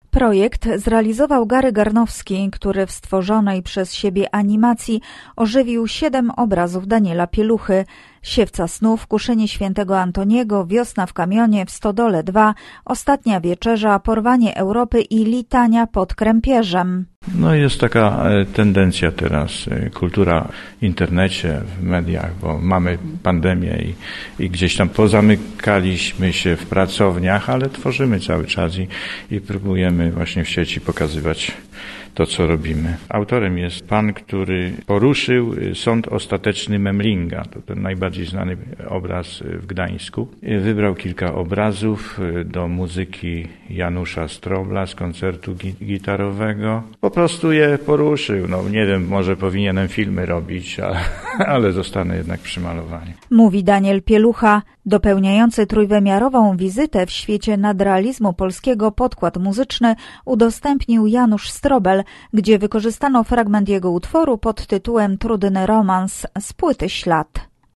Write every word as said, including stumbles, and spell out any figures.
Projekt zrealizował Gary Garnowski, który w stworzonej przez siebie animacji ożywił siedem obrazów Daniela Pieluchy: Siewca snów, Kuszenie świętego Antoniego, Wiosna w kamionie, w Stodole dwa, Ostatnia wieczerza, Porwanie Europy i Litania pod Krępierzem. No jest taka tendencja teraz, kultura w internecie, w mediach, bo mamy pandemię i, i gdzieś tam pozamykaliśmy się w pracowniach, ale tworzymy cały czas i, i próbujemy właśnie w sieci pokazywać to, co robimy. Autorem jest pan, który poruszył sąd ostateczny Memlinga. To ten najbardziej znany obraz w Gdańsku. Wybrał kilka obrazów do muzyki Janusza Strobla z koncertu gi- gitarowego. Po prostu je poruszył. No nie wiem, może powinienem filmy robić, ale, ale zostanę jednak przy malowaniu. Mówi Daniel Pielucha. Dopełniający trójwymiarową wizytę w świecie nadrealizmu polskiego podkład muzyczny udostępnił Janusz Strobel, gdzie wykorzystano fragment jego utworu pod tytułem Trudny romans z płyty Ślad.